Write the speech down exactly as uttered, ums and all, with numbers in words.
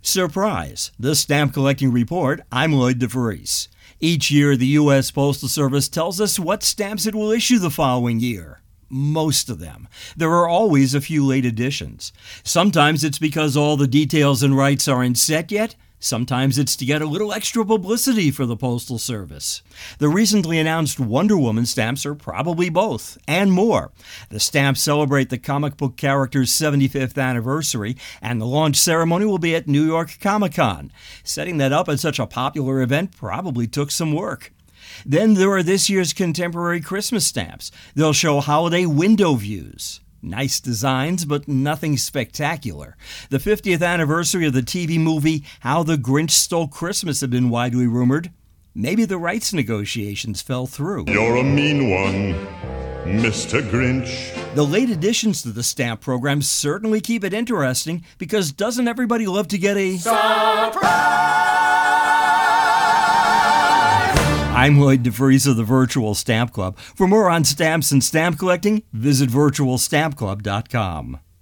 Surprise! The Stamp Collecting Report. I'm Lloyd DeVries. Each year, the U S Postal Service tells us what stamps it will issue the following year. Most of them. There are always a few late additions. Sometimes it's because all the details and rights aren't set yet. Sometimes it's to get a little extra publicity for the Postal Service. The recently announced Wonder Woman stamps are probably both, and more. The stamps celebrate the comic book character's seventy-fifth anniversary, and the launch ceremony will be at New York Comic Con. Setting that up at such a popular event probably took some work. Then there are this year's contemporary Christmas stamps. They'll show holiday window views. Nice designs, but nothing spectacular. The fiftieth anniversary of the T V movie How the Grinch Stole Christmas had been widely rumored. Maybe the rights negotiations fell through. You're a mean one, Mister Grinch. The late additions to the stamp program certainly keep it interesting, because doesn't everybody love to get a surprise? I'm Lloyd DeVries of the Virtual Stamp Club. For more on stamps and stamp collecting, visit virtual stamp club dot com.